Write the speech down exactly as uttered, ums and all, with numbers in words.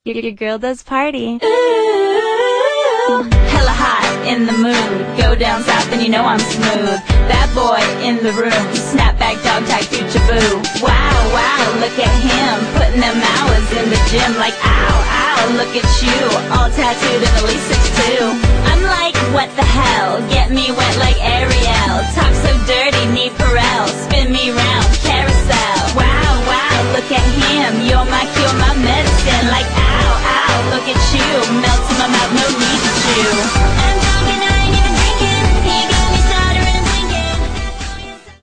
Your girl does party. Ooh, hella hot in the mood. Go down south and you know I'm smooth. Bad boy in the room. Snapback, dog tag, future boo. Wow, wow, look at him. Putting them hours in the gym. Like ow, ow, look at you. All tattooed and at least six two. I'm like, what the hell?